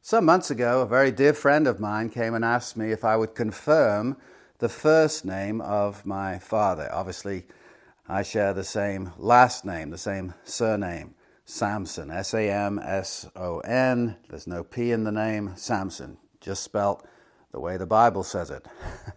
Some months ago, a very dear friend of mine came and asked me if I would confirm the first name of my father. Obviously, I share the same last name, the same surname, Samson, S-A-M-S-O-N. There's no P in the name, Samson, just spelt the way the Bible says it.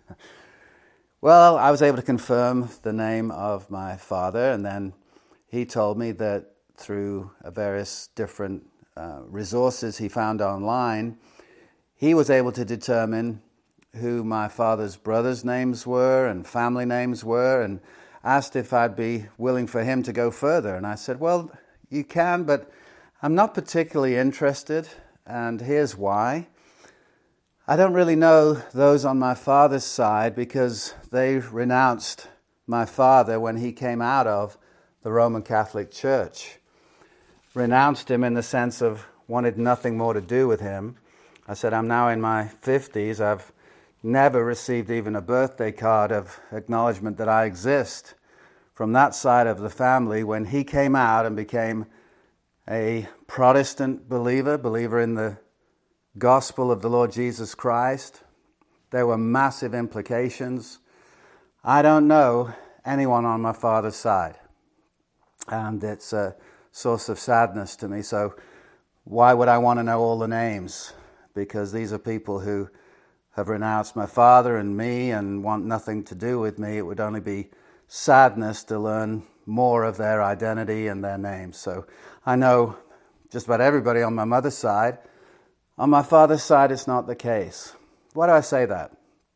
Well, I was able to confirm the name of my father, and then he told me that through various different resources he found online, he was able to determine who my father's brothers' names were and family names were, and asked if I'd be willing for him to go further. And I said, well, you can, but I'm not particularly interested, and here's why. I don't really know those on my father's side because they renounced my father when he came out of the Roman Catholic Church. Renounced him in the sense of wanted nothing more to do with him. I said, I'm now in my 50s. I've never received even a birthday card of acknowledgement that I exist from that side of the family. When he came out and became a Protestant believer in the gospel of the Lord Jesus Christ, there were massive implications. I don't know anyone on my father's side, and it's a source of sadness to me. So why would I want to know all the names? Because these are people who have renounced my father and me and want nothing to do with me. It would only be sadness to learn more of their identity and their names. So I know just about everybody on my mother's side. On my father's side, it's not the case. Why do I say that?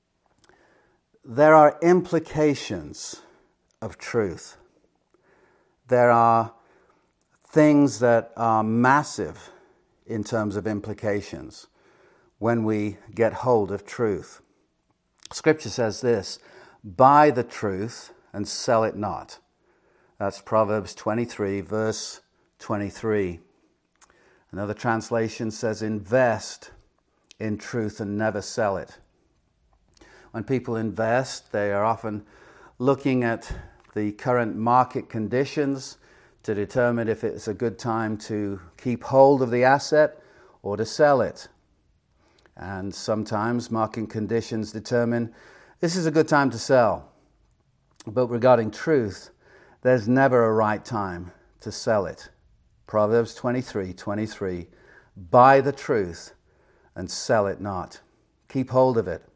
There are implications of truth. There are things that are massive in terms of implications when we get hold of truth. Scripture says this, buy the truth and sell it not. That's Proverbs 23, verse 23. Another translation says, invest in truth and never sell it. When people invest, they are often looking at the current market conditions to determine if it's a good time to keep hold of the asset or to sell it. And sometimes market conditions determine this is a good time to sell. But regarding truth, there's never a right time to sell it. Proverbs 23:23, buy the truth and sell it not. Keep hold of it.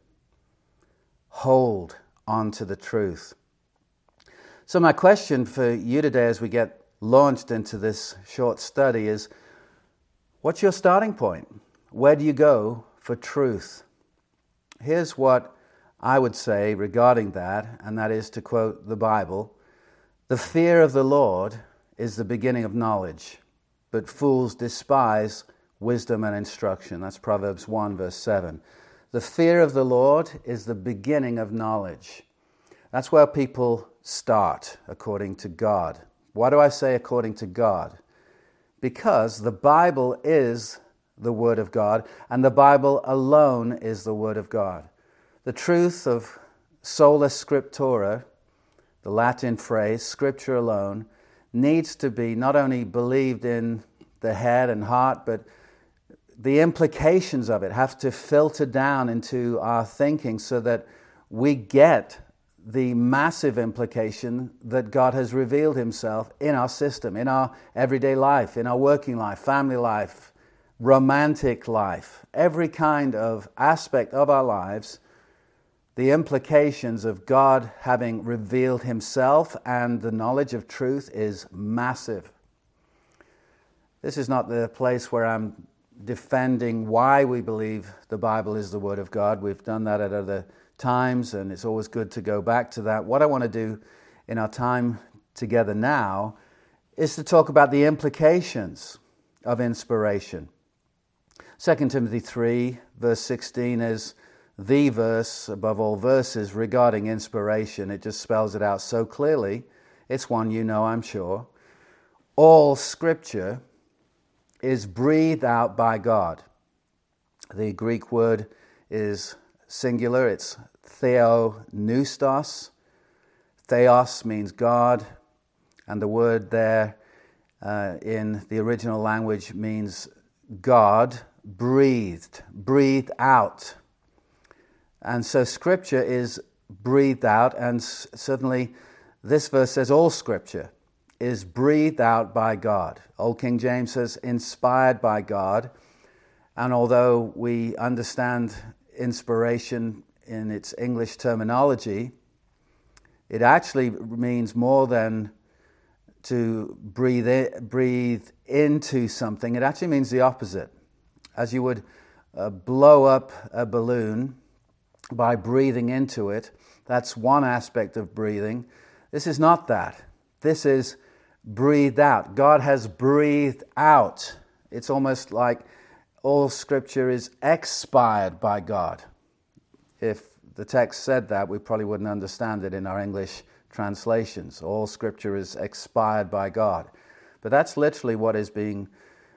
Hold on to the truth. So my question for you today as we get launched into this short study is, what's your starting point? Where do you go for truth? Here's what I would say regarding that, and that is to quote the Bible, the fear of the Lord is the beginning of knowledge, but fools despise wisdom and instruction. That's Proverbs 1, verse 7. The fear of the Lord is the beginning of knowledge. That's where people start, according to God. Why do I say according to God? Because the Bible is the Word of God, and the Bible alone is the Word of God. The truth of sola scriptura, the Latin phrase, Scripture alone, needs to be not only believed in the head and heart, but the implications of it have to filter down into our thinking so that we get the massive implication that God has revealed Himself in our system, in our everyday life, in our working life, family life, romantic life, every kind of aspect of our lives. The implications of God having revealed Himself and the knowledge of truth is massive. This is not the place where I'm defending why we believe the Bible is the Word of God. We've done that at other times, and it's always good to go back to that. What I want to do in our time together now is to talk about the implications of inspiration. 2 Timothy 3, verse 16 is the verse above all verses regarding inspiration. It just spells it out so clearly. It's one you know, I'm sure. All Scripture is breathed out by God. The Greek word is singular. It's theopneustos. Theos means God, and the word there in the original language means God, breathed out. And so Scripture is breathed out, and certainly this verse says all Scripture is breathed out by God. Old King James says inspired by God. And although we understand inspiration in its English terminology, it actually means more than to breathe into something. It actually means the opposite. As you would blow up a balloon by breathing into it, that's one aspect of breathing. This is not that. This is breathed out. God has breathed out. It's almost like all Scripture is expired by God. If the text said that, we probably wouldn't understand it in our English translations. All Scripture is expired by God. But that's literally what is being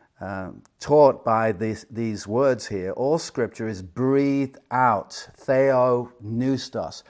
taught by these words here. All Scripture is breathed out. Theopneustos.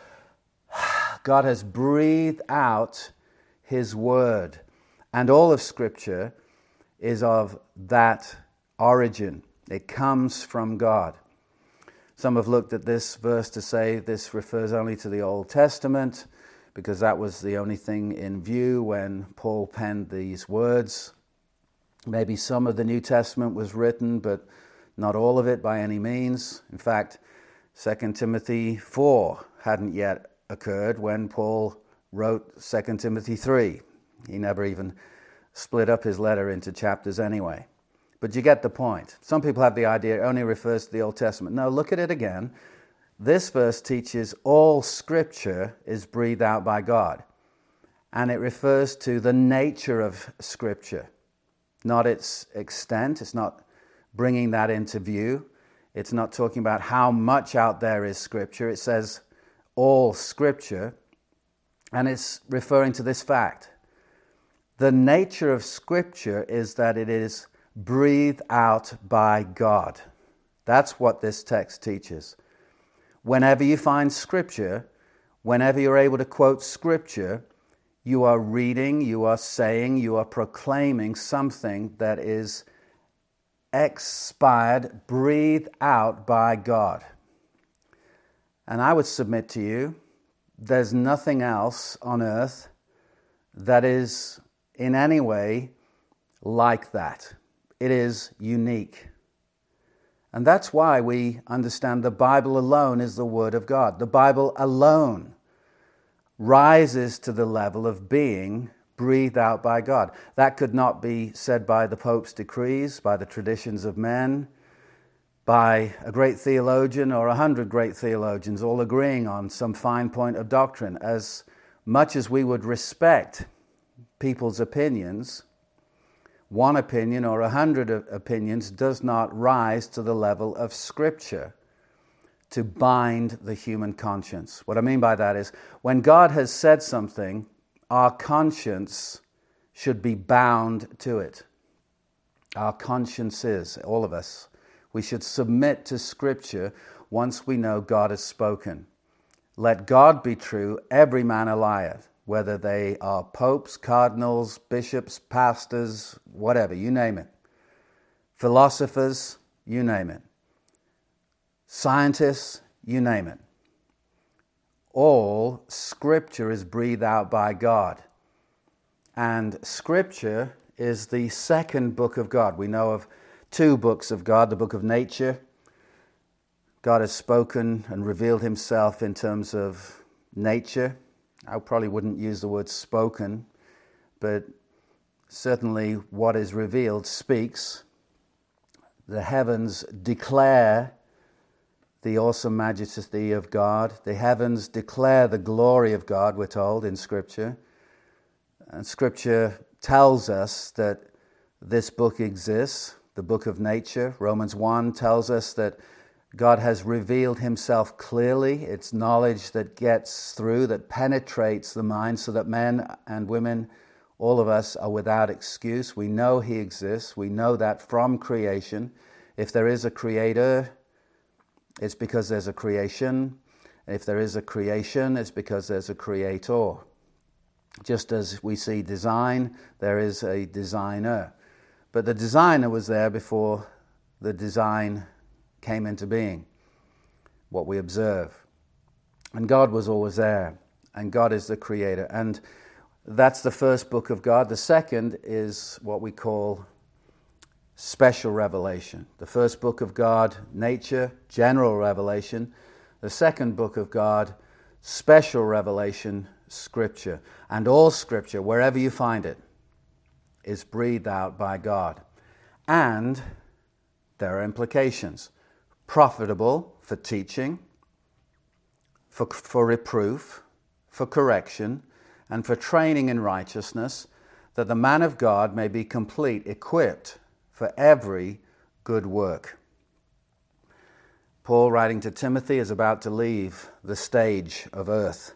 God has breathed out His Word. And all of Scripture is of that origin. It comes from God. Some have looked at this verse to say this refers only to the Old Testament, because that was the only thing in view when Paul penned these words. Maybe some of the New Testament was written, but not all of it by any means. In fact, 2 Timothy 4 hadn't yet occurred when Paul wrote 2 Timothy 3. He never even split up his letter into chapters anyway. But you get the point. Some people have the idea it only refers to the Old Testament. No, look at it again. This verse teaches all Scripture is breathed out by God. And it refers to the nature of Scripture, not its extent. It's not bringing that into view. It's not talking about how much out there is Scripture. It says all Scripture, and it's referring to this fact. The nature of Scripture is that it is breathed out by God. That's what this text teaches. Whenever you find Scripture, whenever you're able to quote Scripture, you are reading, you are saying, you are proclaiming something that is expired, breathed out by God. And I would submit to you, there's nothing else on earth that is in any way like that. It is unique. And that's why we understand the Bible alone is the Word of God. The Bible alone rises to the level of being breathed out by God. That could not be said by the Pope's decrees, by the traditions of men, by a great theologian or 100 great theologians all agreeing on some fine point of doctrine. As much as we would respect people's opinions, one opinion or 100 opinions does not rise to the level of Scripture to bind the human conscience. What I mean by that is, when God has said something, our conscience should be bound to it. Our consciences, all of us, we should submit to Scripture once we know God has spoken. Let God be true, every man a liar, whether they are popes, cardinals, bishops, pastors, whatever, you name it. Philosophers, you name it. Scientists, you name it. All Scripture is breathed out by God. And Scripture is the second book of God. We know of two books of God, the book of nature. God has spoken and revealed Himself in terms of nature. I probably wouldn't use the word spoken, but certainly what is revealed speaks. The heavens declare the awesome majesty of God. The heavens declare the glory of God, we're told in Scripture. And Scripture tells us that this book exists, the book of nature. Romans 1 tells us that God has revealed Himself clearly. It's knowledge that gets through, that penetrates the mind, so that men and women, all of us, are without excuse. We know He exists. We know that from creation. If there is a creator, it's because there's a creation. If there is a creation, it's because there's a creator. Just as we see design, there is a designer. But the designer was there before the design came into being, what we observe. And God was always there, and God is the creator. And that's the first book of God. The second is what we call special revelation. The first book of God, nature, general revelation. The second book of God, special revelation, Scripture. And all Scripture, wherever you find it, is breathed out by God. And there are implications. Profitable for teaching, for reproof, for correction, and for training in righteousness, that the man of God may be complete, equipped for every good work. Paul, writing to Timothy, is about to leave the stage of earth.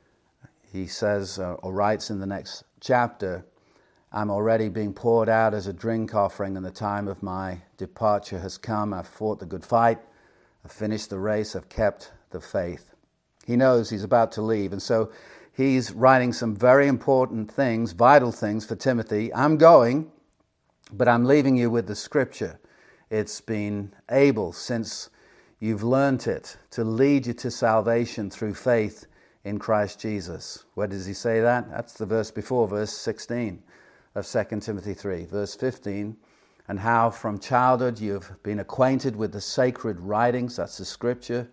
He says, or writes in the next chapter, I'm already being poured out as a drink offering, and the time of my departure has come. I've fought the good fight. I've finished the race. I've kept the faith. He knows he's about to leave, and so he's writing some very important things, vital things for Timothy. I'm going, but I'm leaving you with the Scripture. It's been able, since you've learnt it, to lead you to salvation through faith in Christ Jesus. Where does he say that? That's the verse before, verse 16 of 2 Timothy 3. Verse 15, and how from childhood you've been acquainted with the sacred writings, that's the Scripture,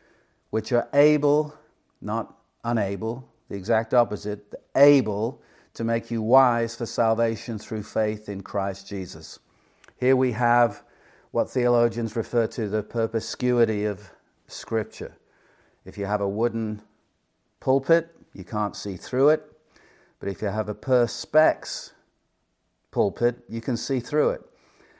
which are able, not unable, the exact opposite, able to make you wise for salvation through faith in Christ Jesus. Here we have what theologians refer to the perspicuity of Scripture. If you have a wooden pulpit, you can't see through it. But if you have a perspex pulpit, you can see through it.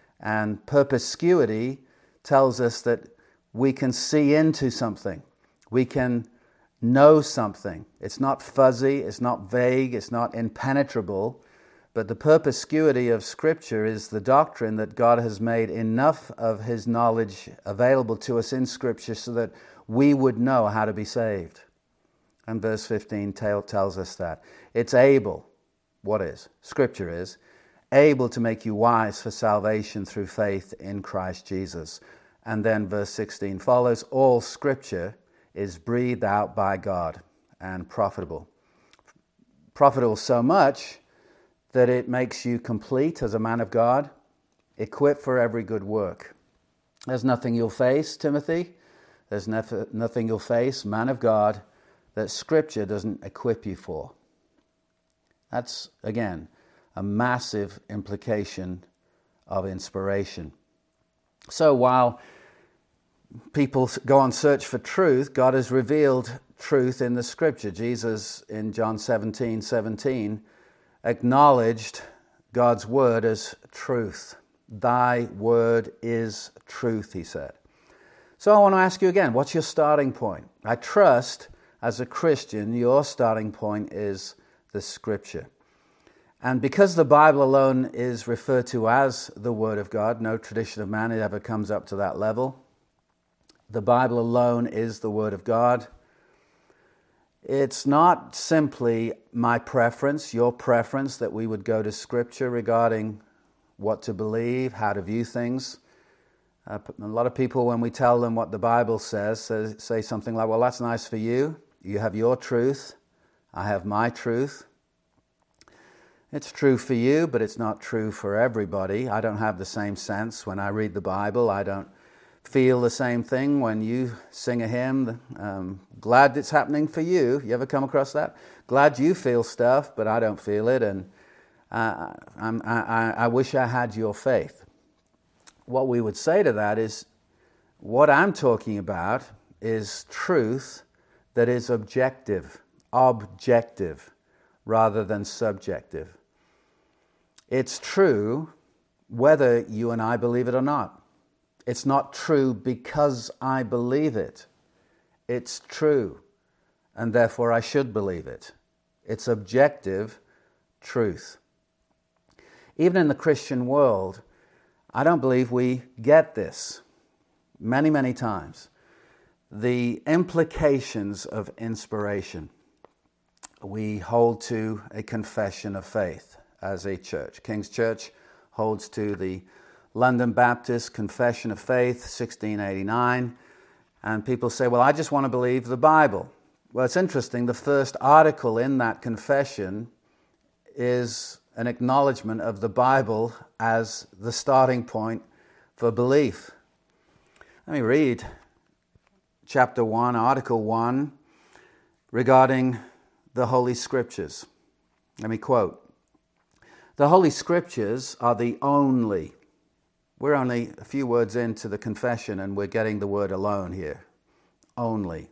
And perspicuity tells us that we can see into something. We can know something. It's not fuzzy, it's not vague, it's not impenetrable. But the perspicuity of Scripture is the doctrine that God has made enough of His knowledge available to us in Scripture so that we would know how to be saved. And verse 15 tells us that. It's able, what is? Scripture is, able to make you wise for salvation through faith in Christ Jesus. And then verse 16 follows, all Scripture is breathed out by God and profitable. Profitable so much that it makes you complete as a man of God, equipped for every good work. There's nothing you'll face, Timothy. There's nothing you'll face, man of God, that Scripture doesn't equip you for. That's, again, a massive implication of inspiration. So while people go on search for truth, God has revealed truth in the Scripture. Jesus, in John 17:17, acknowledged God's word as truth. Thy word is truth, he said. So I want to ask you again, what's your starting point? I trust, as a Christian, your starting point is the Scripture. And because the Bible alone is referred to as the Word of God, no tradition of man ever comes up to that level. The Bible alone is the Word of God. It's not simply my preference, your preference, that we would go to Scripture regarding what to believe, how to view things. A lot of people, when we tell them what the Bible says, say something like, well, that's nice for you. You have your truth. I have my truth. It's true for you, but it's not true for everybody. I don't have the same sense when I read the Bible. I don't feel the same thing when you sing a hymn. Glad it's happening for you. You ever come across that? Glad you feel stuff, but I don't feel it, and I wish I had your faith. What we would say to that is, what I'm talking about is truth that is objective, rather than subjective. It's true whether you and I believe it or not. It's not true because I believe it. It's true, and therefore I should believe it. It's objective truth. Even in the Christian world, I don't believe we get this many, many times. The implications of inspiration. We hold to a confession of faith as a church. King's Church holds to the London Baptist Confession of Faith, 1689. And people say, well, I just want to believe the Bible. Well, it's interesting. The first article in that confession is an acknowledgement of the Bible as the starting point for belief. Let me read chapter 1, article 1, regarding the Holy Scriptures. Let me quote. The Holy Scriptures are the only. We're only a few words into the confession and we're getting the word alone here. Only.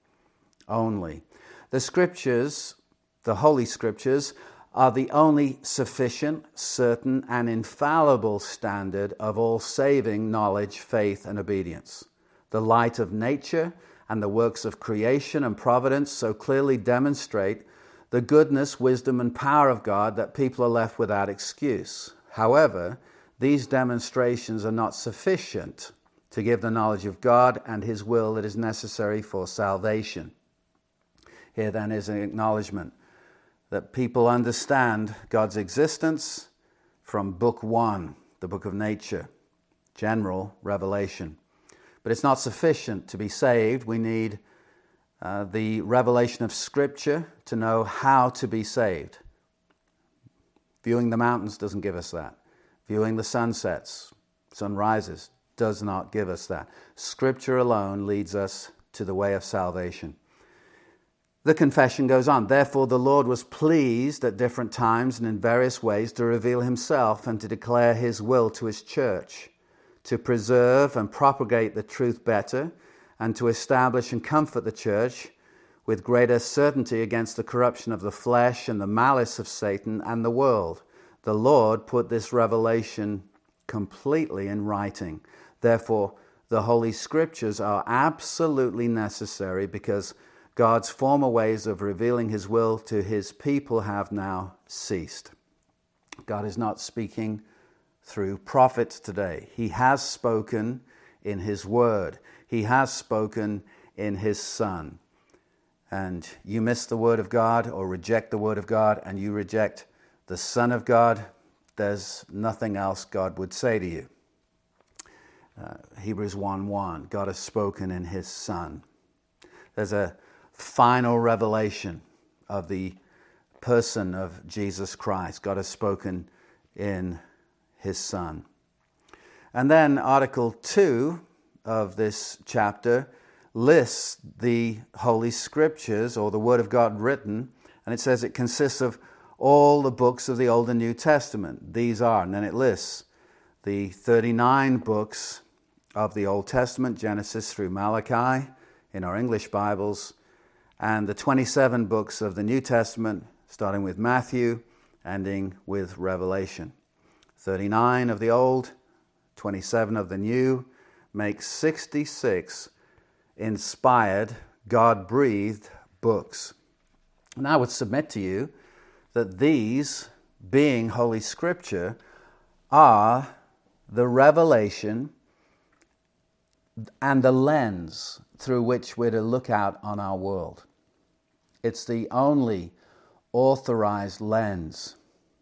Only. The Scriptures, the Holy Scriptures, are the only sufficient, certain, and infallible standard of all saving knowledge, faith, and obedience. The light of nature and the works of creation and providence so clearly demonstrate the goodness, wisdom, and power of God that people are left without excuse. However, these demonstrations are not sufficient to give the knowledge of God and His will that is necessary for salvation. Here then is an acknowledgement that people understand God's existence from Book 1, the book of nature, general revelation. But it's not sufficient to be saved. We need the revelation of Scripture to know how to be saved. Viewing the mountains doesn't give us that. Viewing the sunsets, sunrises, does not give us that. Scripture alone leads us to the way of salvation. The confession goes on. Therefore, the Lord was pleased at different times and in various ways to reveal Himself and to declare His will to His church, to preserve and propagate the truth better, and to establish and comfort the church with greater certainty against the corruption of the flesh and the malice of Satan and the world. The Lord put this revelation completely in writing. Therefore, the Holy Scriptures are absolutely necessary because God's former ways of revealing His will to His people have now ceased. God is not speaking through prophets today. He has spoken in His Word. He has spoken in His Son. And you miss the Word of God or reject the Word of God and you reject the Son of God, there's nothing else God would say to you. Hebrews 1:1, God has spoken in His Son. There's a final revelation of the person of Jesus Christ. God has spoken in His Son. And then Article 2 of this chapter lists the Holy Scriptures, or the Word of God written, and it says it consists of all the books of the Old and New Testament. These are, and then it lists the 39 books of the Old Testament, Genesis through Malachi, in our English Bibles, and the 27 books of the New Testament, starting with Matthew, ending with Revelation. 39 of the Old, 27 of the New, makes 66 inspired, God-breathed books. And I would submit to you that these, being Holy Scripture, are the revelation and the lens through which we're to look out on our world. It's the only authorized lens.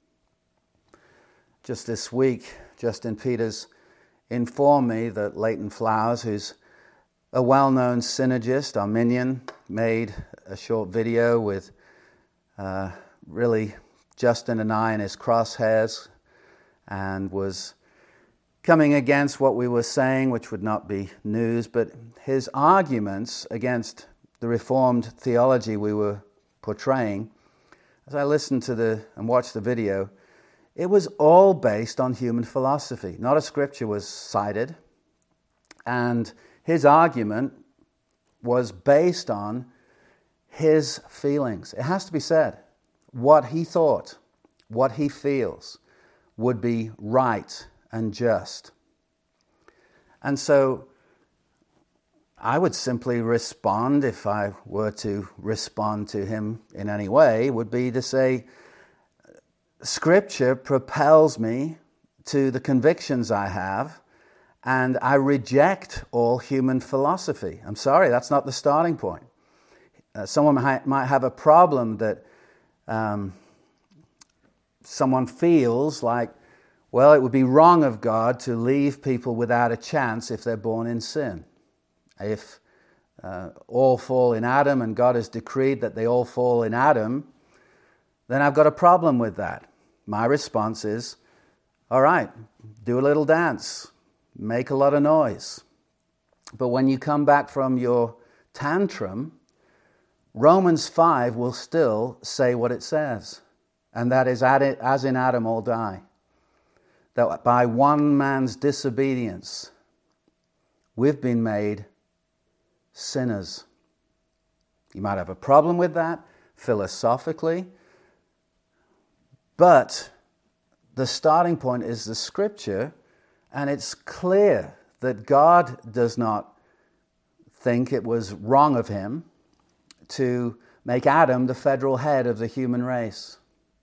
Just this week, Justin Peters informed me that Leighton Flowers, who's a well-known synergist, Arminian, made a short video with really Justin and I in his crosshairs and was coming against what we were saying, which would not be news, but his arguments against the Reformed theology we were portraying, as I listened to and watched the video, it was all based on human philosophy. Not a scripture was cited, and his argument was based on his feelings. It has to be said. What he thought, what he feels, would be right and just. And so I would simply respond, if I were to respond to him in any way, would be to say, Scripture propels me to the convictions I have, and I reject all human philosophy. I'm sorry, that's not the starting point. Someone might have a problem that someone feels like Well, it would be wrong of God to leave people without a chance if they're born in sin. If all fall in Adam and God has decreed that they all fall in Adam, then I've got a problem with that. My response is, all right, do a little dance, make a lot of noise. But when you come back from your tantrum, Romans 5 will still say what it says. And that is, as in Adam all die. That by one man's disobedience, we've been made sinners. You might have a problem with that philosophically, but the starting point is the Scripture, and it's clear that God does not think it was wrong of him to make Adam the federal head of the human race.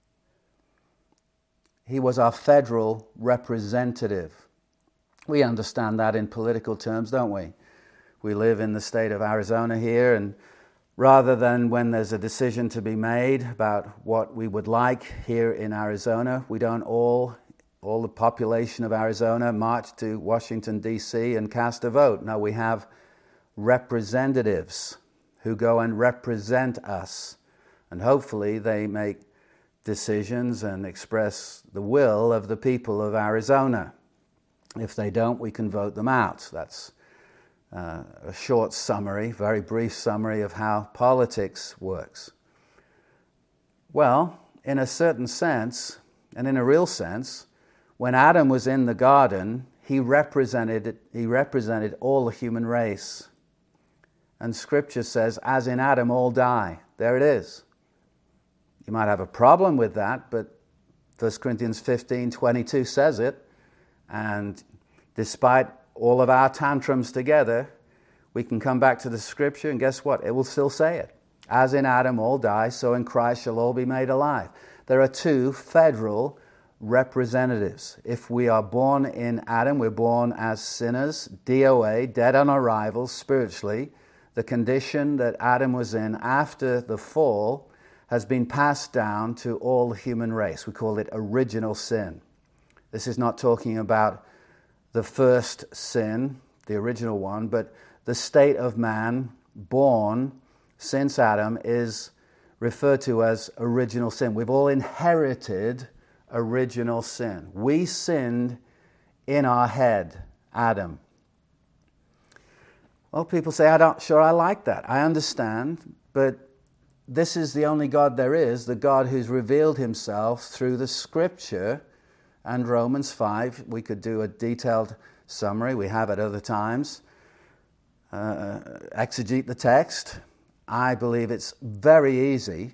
He was our federal representative. We understand that in political terms, don't we? We live in the state of Arizona here, and rather than when there's a decision to be made about what we would like here in Arizona, we don't all the population of Arizona march to Washington, D.C. and cast a vote. No, we have representatives who go and represent us, and hopefully they make decisions and express the will of the people of Arizona. If they don't, we can vote them out. That's a short summary, very brief summary of how politics works. Well, in a certain sense, and in a real sense, when Adam was in the garden, he represented all the human race. And Scripture says, as in Adam all die. There it is. You might have a problem with that, but 1 Corinthians 15:22 says it. And despite all of our tantrums together, we can come back to the Scripture, and guess what? It will still say it. As in Adam all die, so in Christ shall all be made alive. There are two federal representatives. If we are born in Adam, we're born as sinners, DOA, dead on arrival spiritually. The condition that Adam was in after the fall has been passed down to all the human race. We call it original sin. This is not talking about the first sin, the original one, but the state of man born since Adam is referred to as original sin. We've all inherited original sin. We sinned in our head, Adam. Well, people say, I'm not sure I like that. I understand, but this is the only God there is, the God who's revealed himself through the Scripture. And Romans 5, we could do a detailed summary. We have at other times. Exegete the text. I believe it's very easy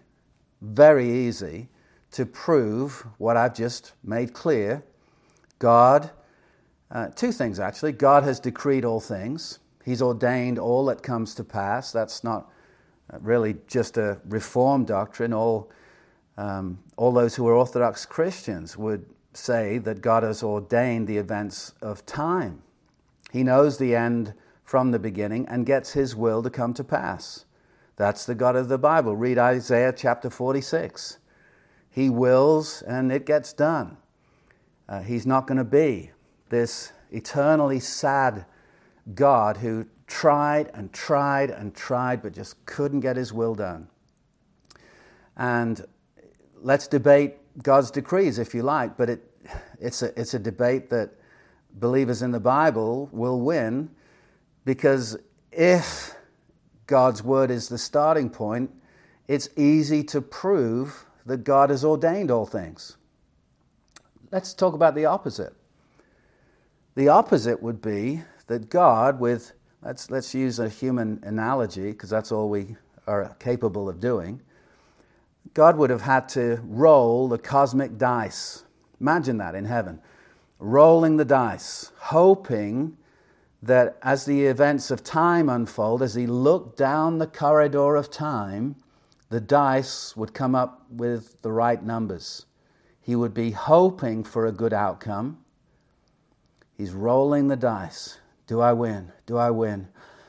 to prove what I've just made clear. God, two things actually. God has decreed all things. He's ordained all that comes to pass. That's not really just a Reformed doctrine. All those who are Orthodox Christians would say that God has ordained the events of time. He knows the end from the beginning and gets his will to come to pass. That's the God of the Bible. Read Isaiah chapter 46. He wills and it gets done. He's not going to be this eternally sad God who tried and tried and tried but just couldn't get his will done. And let's debate God's decrees if you like, but it's a debate that believers in the Bible will win, because if God's word is the starting point, it's easy to prove that God has ordained all things. Let's talk about the opposite. The opposite would be that God, with, let's use a human analogy, because that's all we are capable of doing. God would have had to roll the cosmic dice. Imagine that in heaven. Rolling the dice, hoping that as the events of time unfold, as he looked down the corridor of time, the dice would come up with the right numbers. He would be hoping for a good outcome. He's rolling the dice. Do I win? Do I win?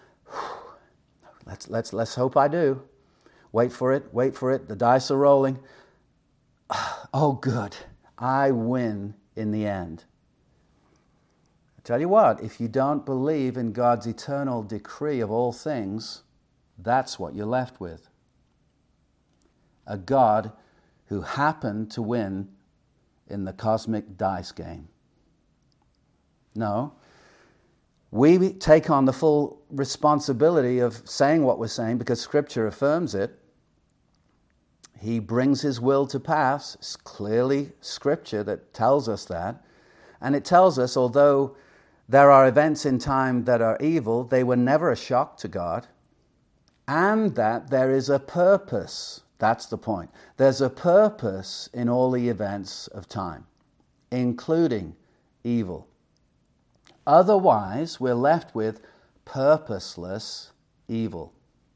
Let's hope I do. Wait for it. The dice are rolling. Oh, good. I win in the end. I tell you what, if you don't believe in God's eternal decree of all things, that's what you're left with. A God who happened to win in the cosmic dice game. No, we take on the full responsibility of saying what we're saying because Scripture affirms it. He brings His will to pass. It's clearly Scripture that tells us that. And it tells us, although there are events in time that are evil, they were never a shock to God. And that there is a purpose. That's the point. There's a purpose in all the events of time, including evil. Otherwise, we're left with purposeless evil.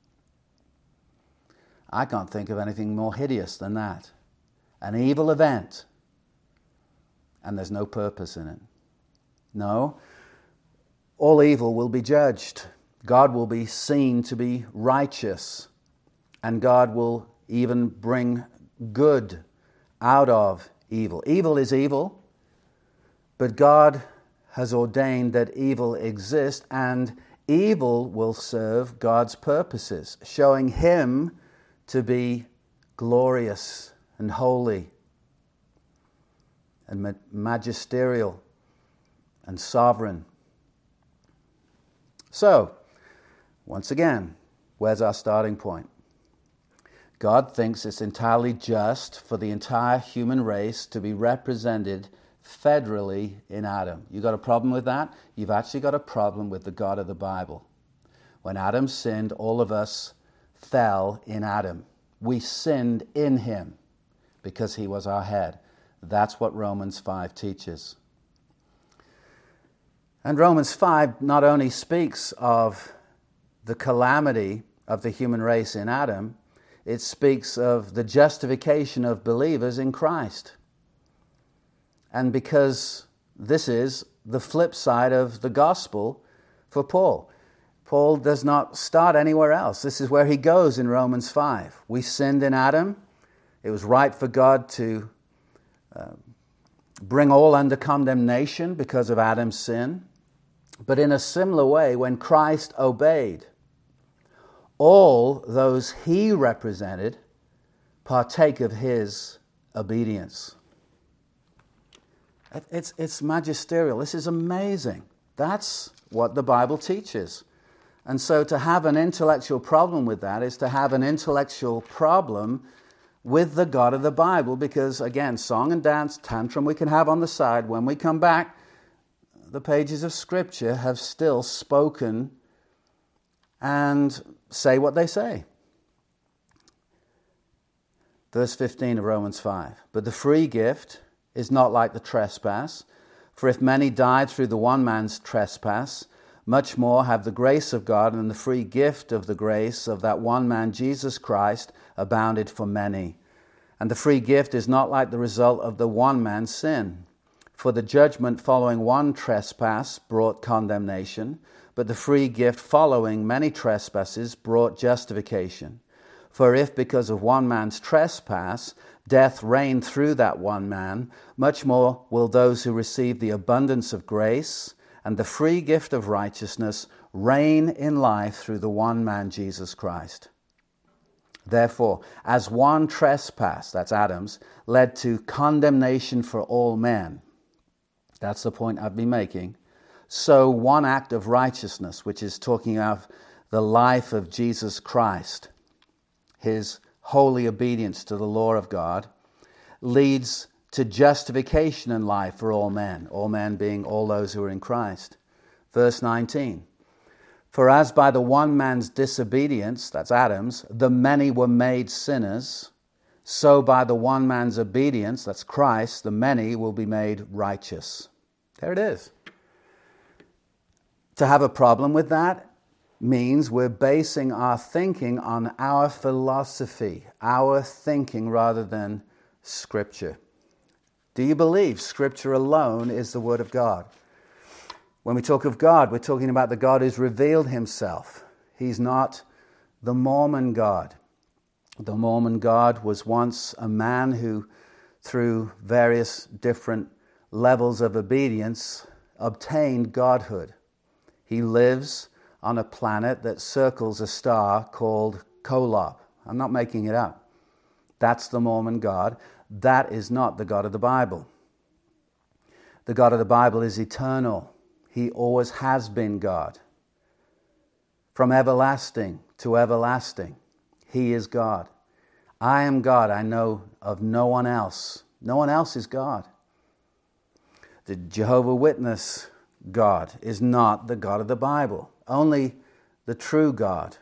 I can't think of anything more hideous than that. An evil event, and there's no purpose in it. No, all evil will be judged. God will be seen to be righteous, and God will even bring good out of evil. Evil is evil, but God has ordained that evil exists, and evil will serve God's purposes, showing Him to be glorious and holy and magisterial and sovereign. So, once again, where's our starting point? God thinks it's entirely just for the entire human race to be represented federally in Adam. You got a problem with that? You've actually got a problem with the God of the Bible. When Adam sinned, all of us fell in Adam. We sinned in him because he was our head. That's what Romans 5 teaches. And Romans 5 not only speaks of the calamity of the human race in Adam, it speaks of the justification of believers in Christ. And because this is the flip side of the gospel for Paul. Paul does not start anywhere else. This is where he goes in Romans 5. We sinned in Adam. It was right for God to bring all under condemnation because of Adam's sin. But in a similar way, when Christ obeyed, all those he represented partake of his obedience. It's magisterial. This is amazing. That's what the Bible teaches. And so to have an intellectual problem with that is to have an intellectual problem with the God of the Bible, because, again, song and dance, tantrum we can have on the side. When we come back, the pages of Scripture have still spoken and say what they say. Verse 15 of Romans 5. But the free gift is not like the trespass. For if many died through the one man's trespass, much more have the grace of God and the free gift of the grace of that one man, Jesus Christ, abounded for many. And the free gift is not like the result of the one man's sin. For the judgment following one trespass brought condemnation, but the free gift following many trespasses brought justification. For if because of one man's trespass death reigned through that one man, much more will those who receive the abundance of grace and the free gift of righteousness reign in life through the one man, Jesus Christ. Therefore, as one trespass, that's Adam's, led to condemnation for all men, that's the point I've been making, so one act of righteousness, which is talking of the life of Jesus Christ, his holy obedience to the law of God, leads to justification in life for all men being all those who are in Christ. Verse 19, for as by the one man's disobedience, that's Adam's, the many were made sinners, so by the one man's obedience, that's Christ, the many will be made righteous. There it is. To have a problem with that means we're basing our thinking on our philosophy, our thinking rather than Scripture. Do you believe Scripture alone is the Word of God? When we talk of God, we're talking about the God who's revealed himself. He's not the Mormon God. The Mormon God was once a man who, through various different levels of obedience, obtained godhood. He lives on a planet that circles a star called Kolob. I'm not making it up. That's the Mormon God. That is not the God of the Bible. The God of the Bible is eternal. He always has been God. From everlasting to everlasting, He is God. I am God. I know of no one else. No one else is God. The Jehovah's Witness God is not the God of the Bible. Only the true God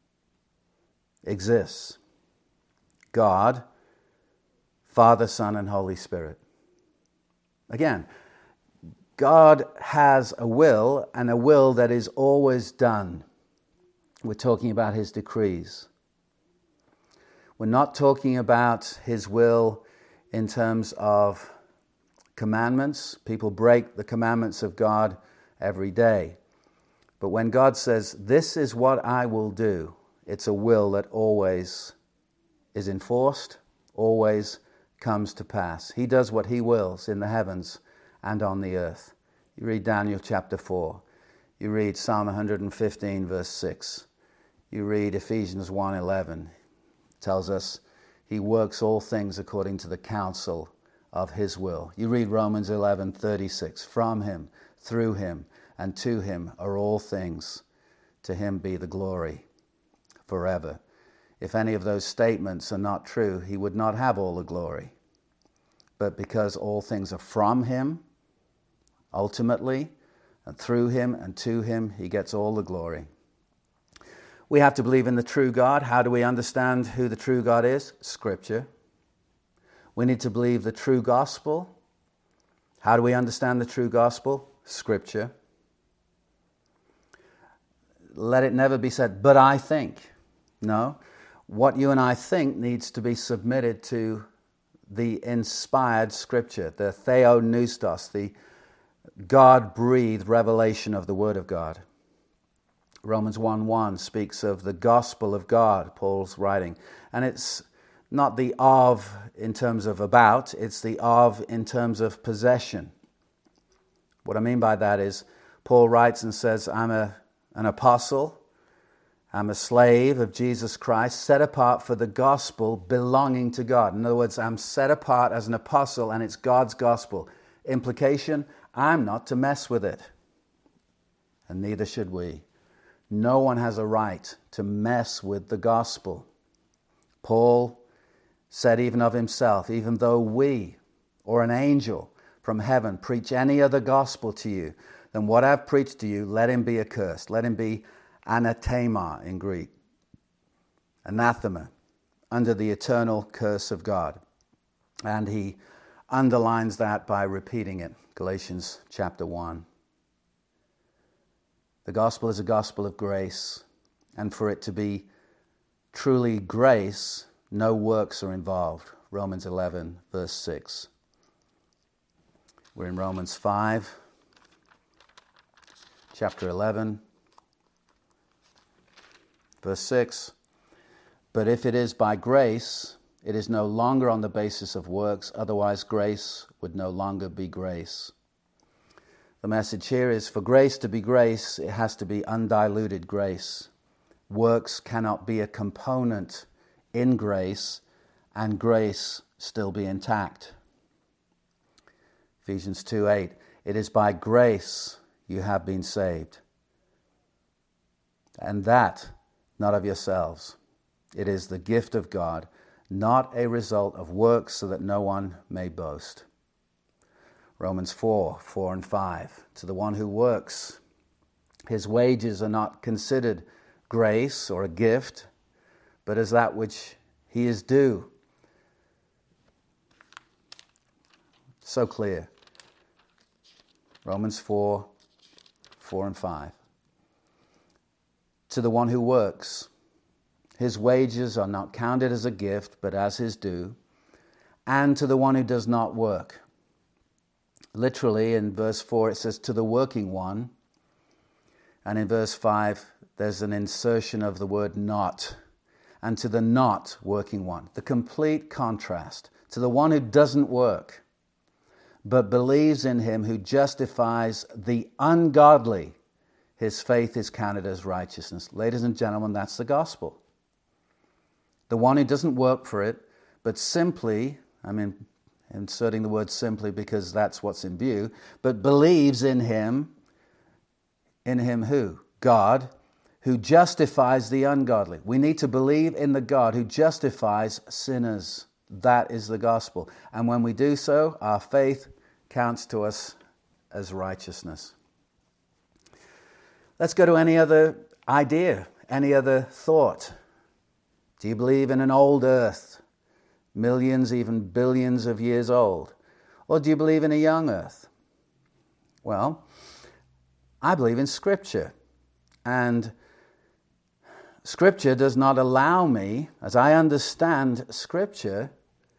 exists. God, Father, Son, and Holy Spirit. Again, God has a will, and a will that is always done. We're talking about His decrees. We're not talking about His will in terms of commandments. People break the commandments of God every day. But when God says, this is what I will do, it's a will that always is enforced, always comes to pass. He does what He wills in the heavens and on the earth. You read Daniel chapter 4. You read Psalm 115 verse 6. You read Ephesians 1:11. It tells us He works all things according to the counsel of His will. You read Romans 11:36. From Him, through Him, and to Him are all things. To Him be the glory forever. If any of those statements are not true, He would not have all the glory. But because all things are from Him, ultimately, and through Him and to Him, He gets all the glory. We have to believe in the true God. How do we understand who the true God is? Scripture. We need to believe the true gospel. How do we understand the true gospel? Scripture. Let it never be said, but I think. No. What you and I think needs to be submitted to the inspired Scripture, the theopneustos, the God-breathed revelation of the Word of God. Romans 1:1 speaks of the gospel of God, Paul's writing. And it's not the of in terms of about, it's the of in terms of possession. What I mean by that is, Paul writes and says, I'm an apostle, I'm a slave of Jesus Christ, set apart for the gospel belonging to God. In other words, I'm set apart as an apostle and it's God's gospel. Implication, I'm not to mess with it. And neither should we. No one has a right to mess with the gospel. Paul said even of himself, even though we or an angel from heaven preach any other gospel to you than what I've preached to you, let him be accursed. Let him be anathema in Greek. Anathema, under the eternal curse of God. And he underlines that by repeating it. Galatians chapter 1. The gospel is a gospel of grace, and for it to be truly grace, no works are involved. Romans 11, verse 6. We're in Romans 5, chapter 11, verse 6. But if it is by grace, it is no longer on the basis of works, otherwise grace would no longer be grace. The message here is, for grace to be grace, it has to be undiluted grace. Works cannot be a component in grace, and grace still be intact. Ephesians 2:8, it is by grace you have been saved. And that, not of yourselves. It is the gift of God, not a result of works, so that no one may boast. Romans 4 and 5. To the one who works, his wages are not considered grace or a gift, but as that which he is due. So clear. Romans 4 and 5. To the one who works, his wages are not counted as a gift, but as his due. And to the one who does not work. Literally, in verse 4, it says, to the working one. And in verse 5, there's an insertion of the word not. And to the not working one. The complete contrast. To the one who doesn't work. but believes in him who justifies the ungodly, his faith is counted as righteousness. Ladies and gentlemen, that's the gospel. The one who doesn't work for it, but simply, inserting the word simply because that's what's in view, but believes in him who? God, who justifies the ungodly. We need to believe in the God who justifies sinners. That is the gospel. And when we do so, our faith counts to us as righteousness. Let's go to any other idea, any other thought. Do you believe in an old earth, millions, even billions of years old? Or do you believe in a young earth? Well, I believe in Scripture. And Scripture does not allow me, as I understand Scripture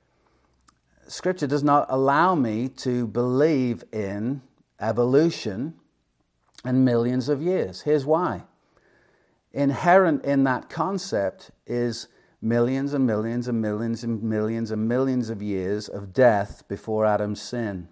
does not allow me to believe in evolution and millions of years. Here's why. Inherent in that concept is millions and millions and millions and millions and millions of years of death before Adam's sin.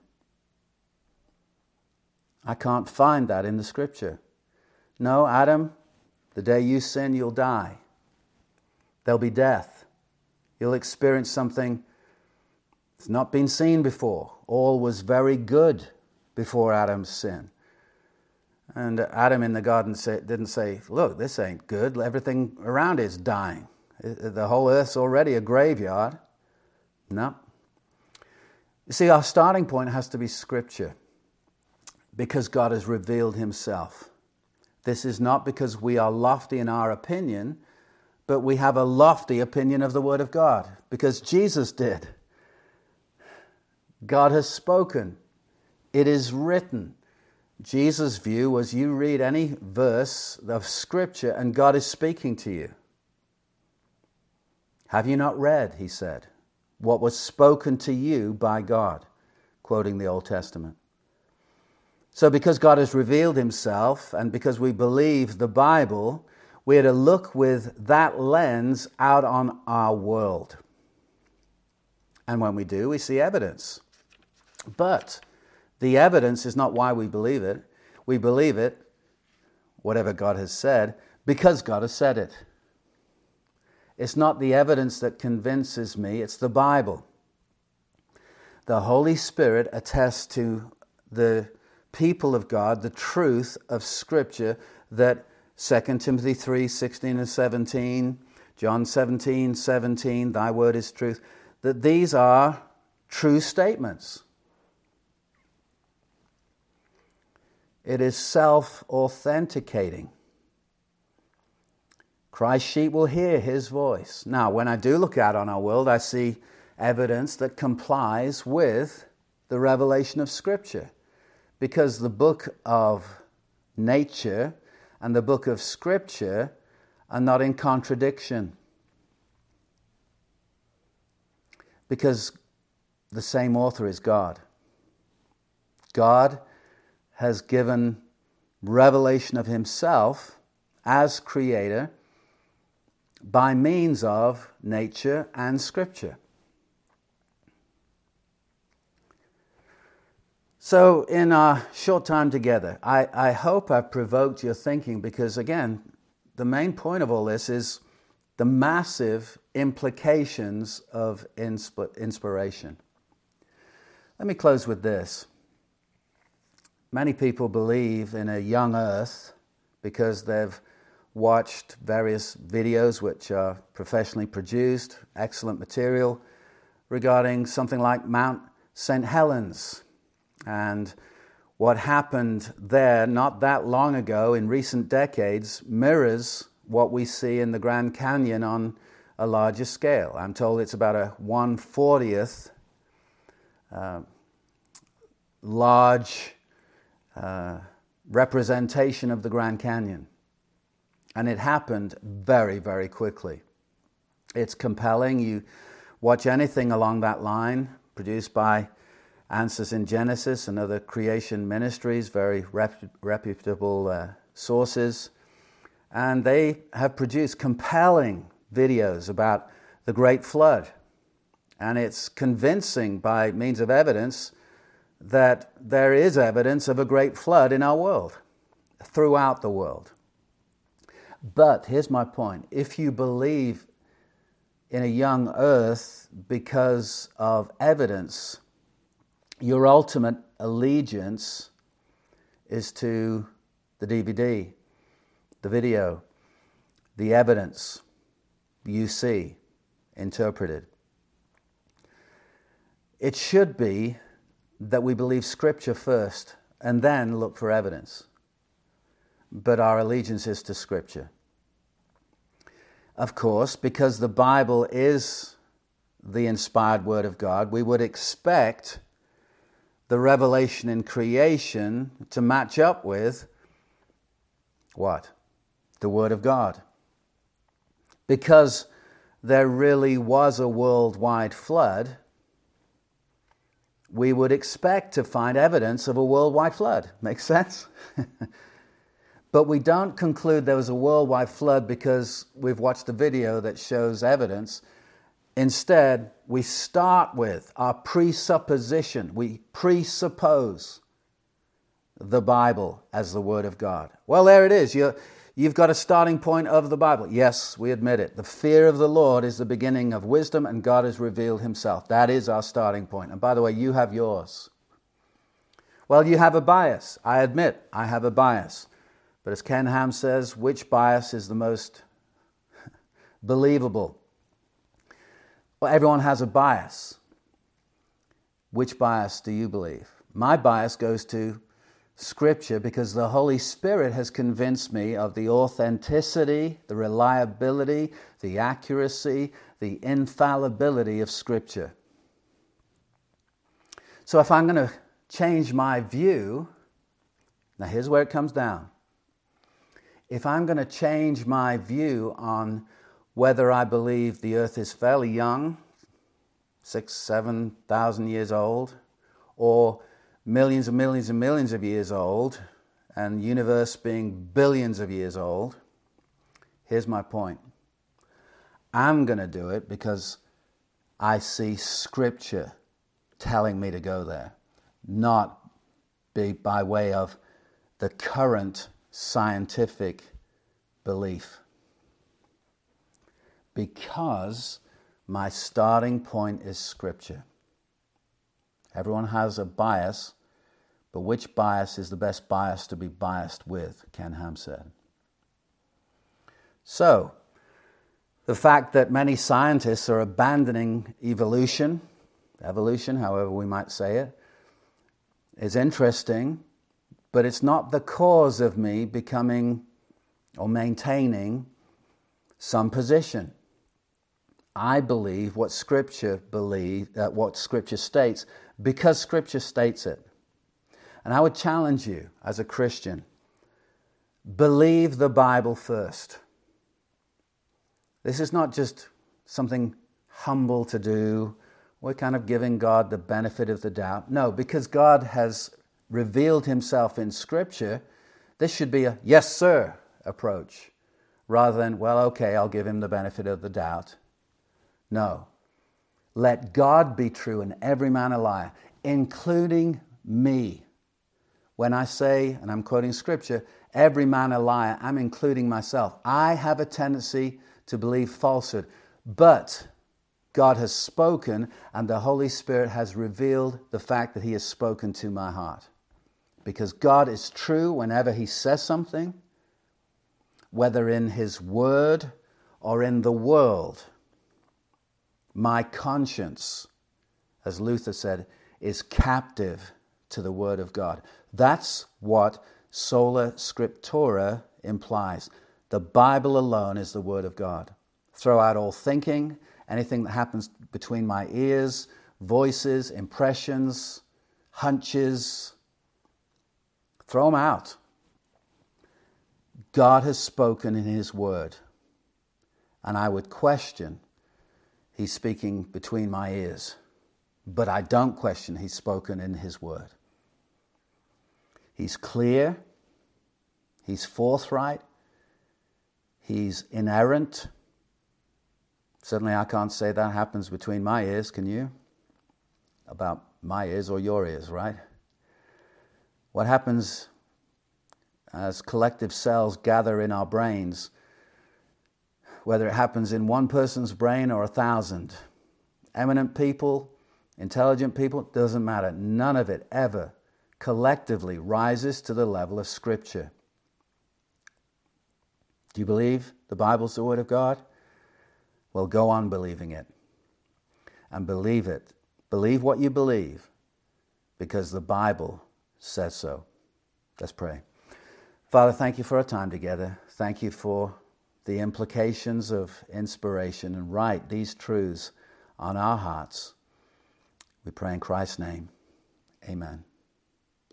I can't find that in the Scripture. No, Adam, the day you sin, you'll die. There'll be death. You'll experience something that's not been seen before. All was very good before Adam's sin. And Adam in the garden didn't say, look, this ain't good. Everything around is dying. The whole earth's already a graveyard. No. You see, our starting point has to be Scripture, because God has revealed himself. This is not because we are lofty in our opinion, but we have a lofty opinion of the Word of God, because Jesus did. God has spoken. It is written. Jesus' view was you read any verse of Scripture and God is speaking to you. Have you not read, he said, what was spoken to you by God, quoting the Old Testament. So because God has revealed himself and because we believe the Bible, we are to look with that lens out on our world. And when we do, we see evidence. But the evidence is not why we believe it. We believe it, whatever God has said, because God has said it. It's not the evidence that convinces me, it's the Bible. The Holy Spirit attests to the people of God the truth of Scripture that 2 Timothy 3:16 and 17, John 17:17, thy word is truth, that these are true statements. It is self-authenticating. Christ's sheep will hear his voice. Now, when I do look out on our world, I see evidence that complies with the revelation of Scripture. Because the book of nature and the book of Scripture are not in contradiction. Because the same author is God. God has given revelation of himself as creator by means of nature and Scripture. So in our short time together, I hope I've provoked your thinking, because again, the main point of all this is the massive implications of inspiration. Let me close with this. Many people believe in a young earth because they've watched various videos which are professionally produced, excellent material, regarding something like Mount St. Helens. And what happened there not that long ago in recent decades mirrors what we see in the Grand Canyon on a larger scale. I'm told it's about a 1/40th large representation of the Grand Canyon. And it happened very, very quickly. It's compelling. You watch anything along that line produced by Answers in Genesis and other creation ministries, very reputable sources. And they have produced compelling videos about the Great Flood. And it's convincing by means of evidence that there is evidence of a great flood in our world, throughout the world. But here's my point. If you believe in a young earth because of evidence, your ultimate allegiance is to the DVD, the video, the evidence you see interpreted. It should be that we believe Scripture first and then look for evidence. But our allegiance is to Scripture. Of course, because the Bible is the inspired Word of God, we would expect the revelation in creation to match up with what? The Word of God. Because there really was a worldwide flood, we would expect to find evidence of a worldwide flood. Makes sense? But we don't conclude there was a worldwide flood because we've watched a video that shows evidence. Instead, we start with our presupposition. We presuppose the Bible as the Word of God. Well, there it is. You've got a starting point of the Bible. Yes, we admit it. The fear of the Lord is the beginning of wisdom, and God has revealed Himself. That is our starting point. And by the way, you have yours. Well, you have a bias. I admit I have a bias. But as Ken Ham says, which bias is the most believable? Well, everyone has a bias. Which bias do you believe? My bias goes to Scripture because the Holy Spirit has convinced me of the authenticity, the reliability, the accuracy, the infallibility of Scripture. So if I'm going to change my view, now here's where it comes down. If I'm going to change my view on whether I believe the earth is fairly young, 6,000, 7,000 years old, or millions and millions and millions of years old, and the universe being billions of years old, here's my point. I'm going to do it because I see Scripture telling me to go there, not by way of the current scientific belief. Because my starting point is Scripture. Everyone has a bias, but which bias is the best bias to be biased with, Ken Ham said. So, the fact that many scientists are abandoning evolution, however we might say it, is interesting, but it's not the cause of me becoming or maintaining some position. I believe what Scripture states, because Scripture states it. And I would challenge you as a Christian, believe the Bible first. This is not just something humble to do. We're kind of giving God the benefit of the doubt. No, because God has revealed Himself in Scripture, this should be a yes, sir approach, rather than, well, okay, I'll give Him the benefit of the doubt. No. Let God be true and every man a liar, including me. When I say, and I'm quoting Scripture, every man a liar, I'm including myself. I have a tendency to believe falsehood, but God has spoken and the Holy Spirit has revealed the fact that He has spoken to my heart. Because God is true whenever He says something, whether in His Word or in the world. My conscience, as Luther said, is captive to the Word of God. That's what sola scriptura implies. The Bible alone is the Word of God. Throw out all thinking, anything that happens between my ears, voices, impressions, hunches, throw them out. God has spoken in His Word. And I would question, He's speaking between my ears. But I don't question He's spoken in His Word. He's clear. He's forthright. He's inerrant. Certainly I can't say that happens between my ears, can you? About my ears or your ears, right? What happens as collective cells gather in our brains, whether it happens in one person's brain or 1,000, eminent people, intelligent people, doesn't matter. None of it ever collectively rises to the level of Scripture. Do you believe the Bible's the Word of God? Well, go on believing it. And believe it. Believe what you believe, because the Bible says so. Let's pray. Father, thank you for our time together. Thank you for the implications of inspiration, and write these truths on our hearts. We pray in Christ's name. Amen.